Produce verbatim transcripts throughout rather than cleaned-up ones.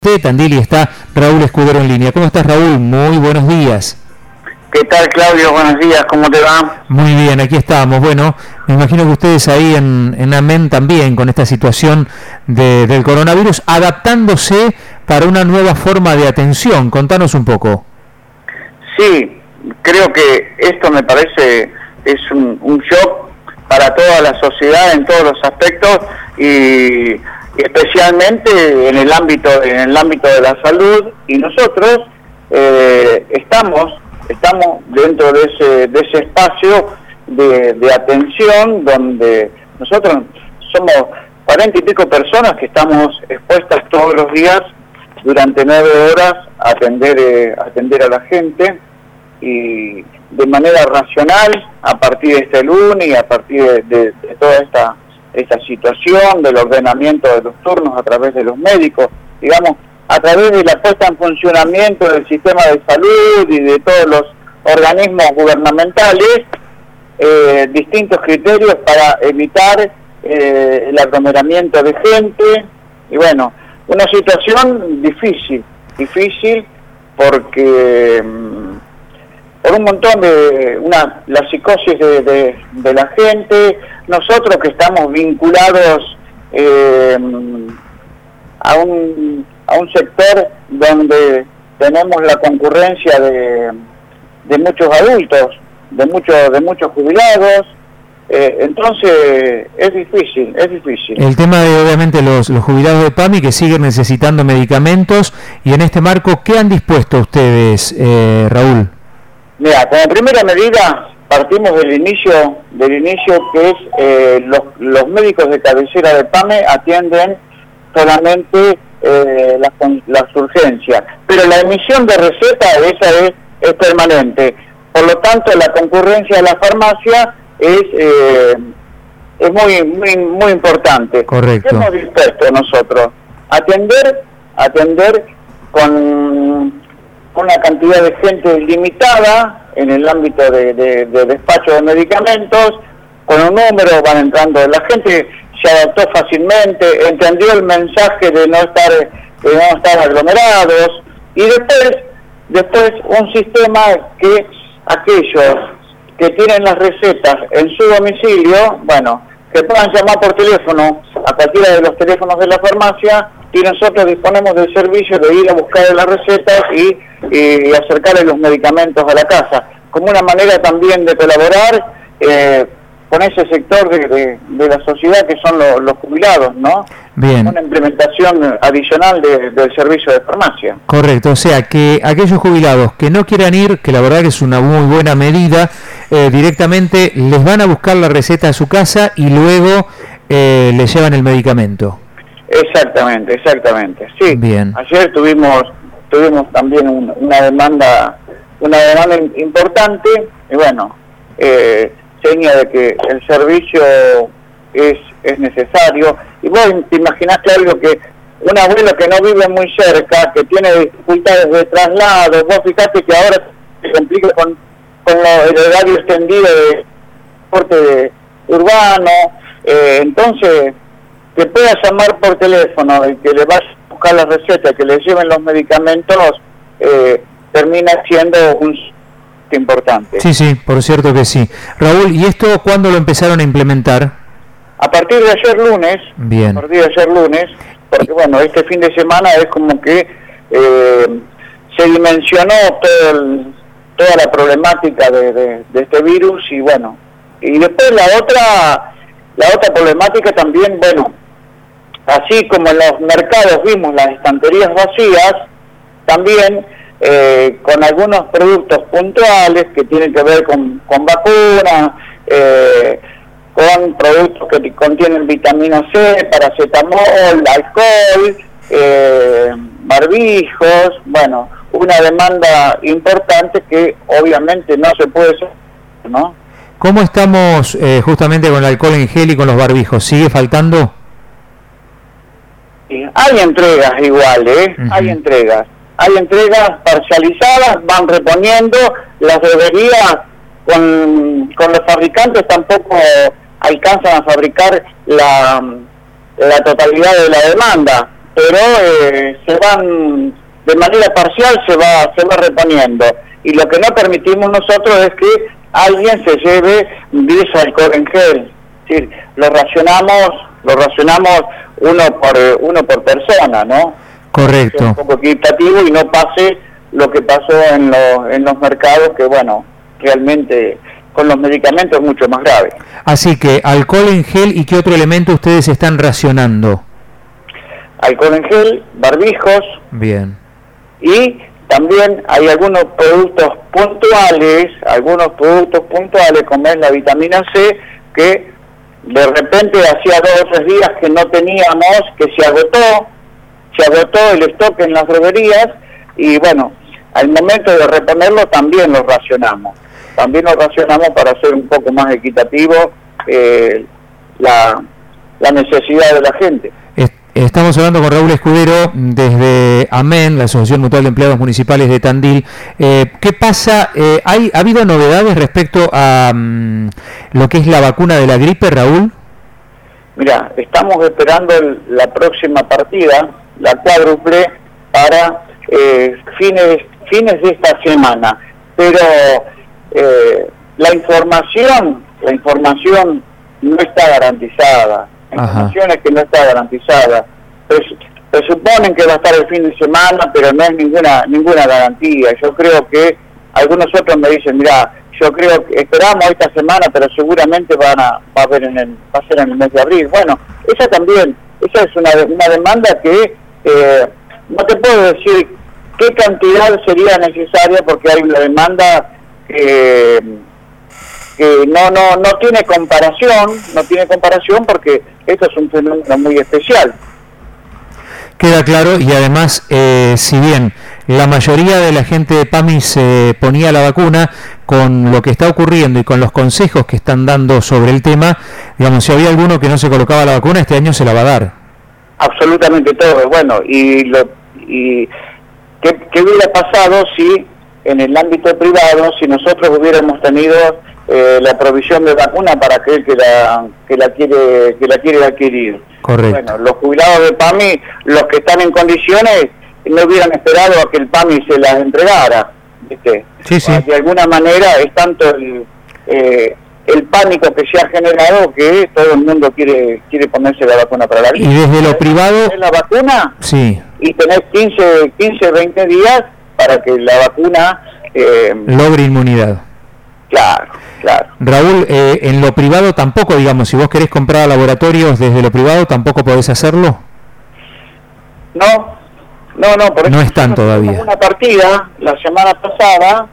usted, Tandil, y está Raúl Escudero en línea. ¿Cómo estás, Raúl? Muy buenos días. ¿Qué tal, Claudio? Buenos días, ¿cómo te va? Muy bien, aquí estamos. Bueno, me imagino que ustedes ahí en, en Amén también, con esta situación de, del coronavirus, adaptándose para una nueva forma de atención. Contanos un poco. Sí, creo que esto me parece es un, un shock para toda la sociedad en todos los aspectos y especialmente en el ámbito en el ámbito de la salud, y nosotros eh, estamos estamos dentro de ese de ese espacio de, de atención donde nosotros somos cuarenta y pico personas que estamos expuestas todos los días durante nueve horas a atender eh, atender a la gente, y de manera racional a partir de este lunes y a partir de, de, de toda esta esta situación del ordenamiento de los turnos a través de los médicos, digamos, a través de la puesta en funcionamiento del sistema de salud y de todos los organismos gubernamentales, eh, distintos criterios para evitar eh, el aglomeramiento de gente, y bueno, una situación difícil, difícil porque mmm, por un montón de una la psicosis de, de, de la gente, nosotros que estamos vinculados eh, a un a un sector donde tenemos la concurrencia de, de muchos adultos, de muchos de muchos jubilados, eh, entonces es difícil, es difícil. El tema de obviamente los, los jubilados de PAMI que siguen necesitando medicamentos, y en este marco, ¿qué han dispuesto ustedes, eh, Raúl? Mira, como primera medida partimos del inicio, del inicio que es eh, los, los médicos de cabecera de PAME atienden solamente eh, las, las urgencias, pero la emisión de receta esa es, es permanente. Por lo tanto, la concurrencia de la farmacia es eh, es muy muy muy importante. Correcto. ¿Qué hemos dispuesto nosotros? Atender, atender con una cantidad de gente limitada en el ámbito de, de, de despacho de medicamentos, con un número van entrando, la gente se adaptó fácilmente, entendió el mensaje de no estar de no estar aglomerados, y después después un sistema que aquellos que tienen las recetas en su domicilio, bueno, que puedan llamar por teléfono a cualquiera de los teléfonos de la farmacia, y nosotros disponemos del servicio de ir a buscar las recetas y, y acercarle los medicamentos a la casa, como una manera también de colaborar eh, con ese sector de, de, de la sociedad que son lo, los jubilados, ¿no? Bien. Una implementación adicional de, del servicio de farmacia. Correcto, o sea que aquellos jubilados que no quieran ir, que la verdad que es una muy buena medida, eh, directamente les van a buscar la receta a su casa y luego eh, les llevan el medicamento. Exactamente, exactamente. Sí. Bien. Ayer tuvimos tuvimos también un, una demanda una demanda importante, y bueno, eh, seña de que el servicio es es necesario. Y vos te imaginás, Claudio, que un abuelo que no vive muy cerca, que tiene dificultades de traslado, vos fijate que ahora se complica con, con lo, el horario extendido de transporte urbano, eh, entonces que pueda llamar por teléfono y que le vaya a buscar la receta, que le lleven los medicamentos, eh, termina siendo un importante. Sí, sí, por cierto que sí. Raúl, ¿y esto cuándo lo empezaron a implementar? A partir de ayer lunes. Bien. A partir de ayer lunes, porque bueno, este fin de semana es como que eh, se dimensionó todo el, toda la problemática de, de, de este virus, y bueno, y después la otra, la otra problemática también, bueno, así como en los mercados vimos las estanterías vacías, también eh, con algunos productos puntuales que tienen que ver con, con vacunas, eh, con productos que contienen vitamina C, paracetamol, alcohol, eh, barbijos, bueno, una demanda importante que obviamente no se puede hacer, ¿no? ¿Cómo estamos eh, justamente con el alcohol en gel y con los barbijos? ¿Sigue faltando? Hay entregas igual, ¿eh? Uh-huh. Hay entregas. Hay entregas parcializadas, van reponiendo, las deberías con, con los fabricantes tampoco alcanzan a fabricar la, la totalidad de la demanda. pero eh, se van, de manera parcial se va, se va reponiendo. Y lo que no permitimos nosotros es que alguien se lleve diez alcohol en gel. Es decir, lo racionamos, lo racionamos uno por uno por persona, ¿no? Correcto. Un poco equitativo y no pase lo que pasó en, lo, en los mercados, que bueno, realmente con los medicamentos es mucho más grave. Así que alcohol en gel, ¿y qué otro elemento ustedes están racionando? Alcohol en gel, barbijos. Bien. Y también hay algunos productos puntuales, algunos productos puntuales como es la vitamina C, que de repente hacía dos o tres días que no teníamos, que se agotó, se agotó el stock en las droguerías y bueno, al momento de reponerlo también lo racionamos. También lo racionamos para hacer un poco más equitativo eh, la, la necesidad de la gente. Estamos hablando con Raúl Escudero desde AMEN, la Asociación Mutual de Empleados Municipales de Tandil. Eh, ¿Qué pasa? Eh, ¿hay, ¿Ha habido novedades respecto a um, lo que es la vacuna de la gripe, Raúl? Mira, estamos esperando el, la próxima partida, la cuádruple, para eh, fines, fines de esta semana. Pero eh, la información, la información no está garantizada. La información es que no está garantizada. Pues, presuponen que va a estar el fin de semana, pero no es ninguna ninguna garantía. Yo creo que algunos otros me dicen, mira, yo creo que esperamos esta semana, pero seguramente van a va a haber en el va a ser en el mes de abril. Bueno, esa también, esa es una una demanda que eh, no te puedo decir qué cantidad sería necesaria porque hay una demanda que que no no no tiene comparación, no tiene comparación porque esto es un fenómeno muy especial. Queda claro, y además, eh, si bien la mayoría de la gente de PAMI se ponía la vacuna, con lo que está ocurriendo y con los consejos que están dando sobre el tema, digamos, si había alguno que no se colocaba la vacuna, este año se la va a dar. Absolutamente todo. Bueno, y lo y ¿qué, qué hubiera pasado si en el ámbito privado, si nosotros hubiéramos tenido eh, la provisión de vacuna para aquel que la que la quiere que la quiere adquirir? Correcto. Bueno, los jubilados de PAMI, los que están en condiciones, no hubieran esperado a que el PAMI se las entregara, ¿viste? Sí, sí. De alguna manera es tanto el, eh, el pánico que se ha generado que todo el mundo quiere quiere ponerse la vacuna para la gripe. Y desde lo privado... la vacuna sí. Y tenés quince, quince, veinte días para que la vacuna... Eh, logre inmunidad. Claro, claro. Raúl, eh, en lo privado tampoco, digamos, si vos querés comprar a laboratorios desde lo privado, ¿tampoco podés hacerlo? No, no, no. Por no están todavía. Una partida la semana pasada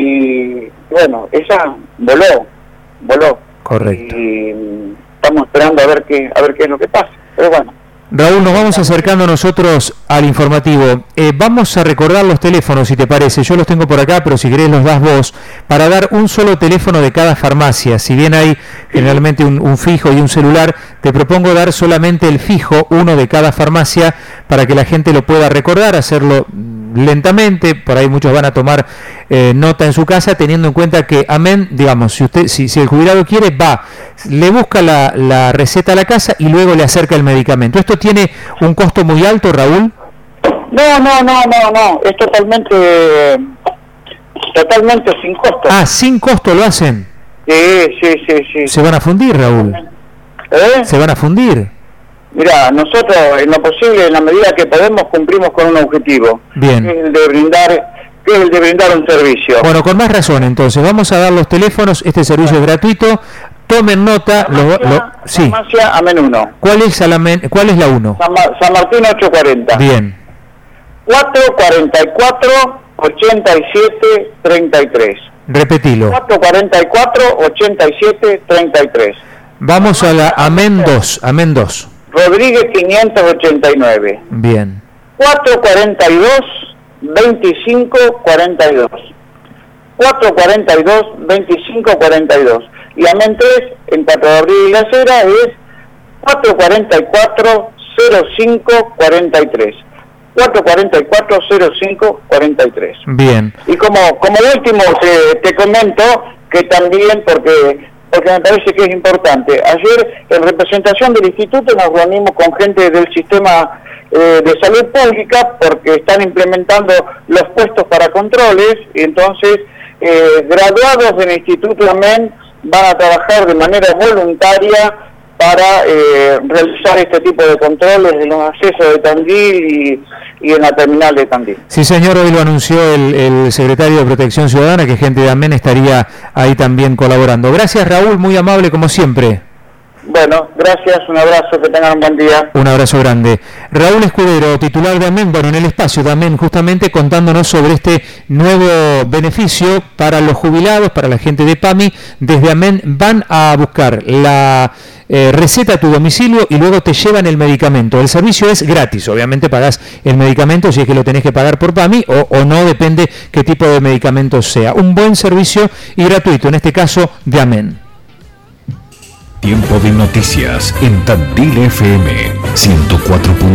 y, bueno, esa voló, voló. Correcto. Y estamos esperando a ver qué, a ver qué es lo que pasa, pero bueno. Raúl, nos vamos acercando nosotros al informativo. Eh, vamos a recordar los teléfonos, si te parece. Yo los tengo por acá, pero si querés los das vos, para dar un solo teléfono de cada farmacia. Si bien hay generalmente un, un fijo y un celular, te propongo dar solamente el fijo, uno de cada farmacia, para que la gente lo pueda recordar, hacerlo lentamente. Por ahí muchos van a tomar eh, nota en su casa, teniendo en cuenta que, amén, digamos, si usted, si, si el jubilado quiere, va, le busca la, la receta a la casa y luego le acerca el medicamento. ¿Esto tiene un costo muy alto, Raúl? No, no, no, no, no, es totalmente, totalmente sin costo. Ah, sin costo lo hacen. Sí, sí, sí, sí. Se van a fundir, Raúl. ¿Eh? Se van a fundir. Mira, nosotros en lo posible, en la medida que podemos, cumplimos con un objetivo. Bien. Que es el de brindar, que es el de brindar un servicio. Bueno, con más razón, entonces, vamos a dar los teléfonos, este servicio es gratuito. Tomen nota. Farmacia, lo, lo, sí. Farmacia Amen uno. ¿Cuál es, la, ¿Cuál es la uno? San, San Martín ochocientos cuarenta. Bien. cuatrocientos cuarenta y cuatro, ochenta y siete, treinta y tres. Repetilo. cuatrocientos cuarenta y cuatro, ochenta y siete, treinta y tres. Vamos a la Amen dos. Amen dos. Rodríguez quinientos ochenta y nueve. Bien. cuatrocientos cuarenta y dos, veinticinco, cuarenta y dos. cuatrocientos cuarenta y dos, veinticinco, cuarenta y dos. Y Amen tres, en cuatro de abril y La Cera, es cuatrocientos cuarenta y cuatro, cero cinco, cuarenta y tres. cuatrocientos cuarenta y cuatro, cero cinco, cuarenta y tres. Bien. Y como como último te, te comento que también, porque porque me parece que es importante, ayer en representación del instituto nos reunimos con gente del sistema eh, de salud pública, porque están implementando los puestos para controles, y entonces eh, graduados del Instituto AMEN van a trabajar de manera voluntaria para eh, realizar este tipo de controles en los accesos de Tandil y, y en la terminal de Tandil. Sí, señor, hoy lo anunció el, el secretario de Protección Ciudadana, que gente de AMEN estaría ahí también colaborando. Gracias, Raúl, muy amable como siempre. Bueno, gracias, un abrazo, que tengan un buen día. Un abrazo grande. Raúl Escudero, titular de AMEN, bueno, en el espacio de AMEN, justamente contándonos sobre este nuevo beneficio para los jubilados, para la gente de PAMI. Desde AMEN van a buscar la eh, receta a tu domicilio y luego te llevan el medicamento. El servicio es gratis, obviamente pagás el medicamento si es que lo tenés que pagar por PAMI o, o no, depende qué tipo de medicamento sea. Un buen servicio y gratuito, en este caso de AMEN. Tiempo de noticias en Tandil F M ciento cuatro.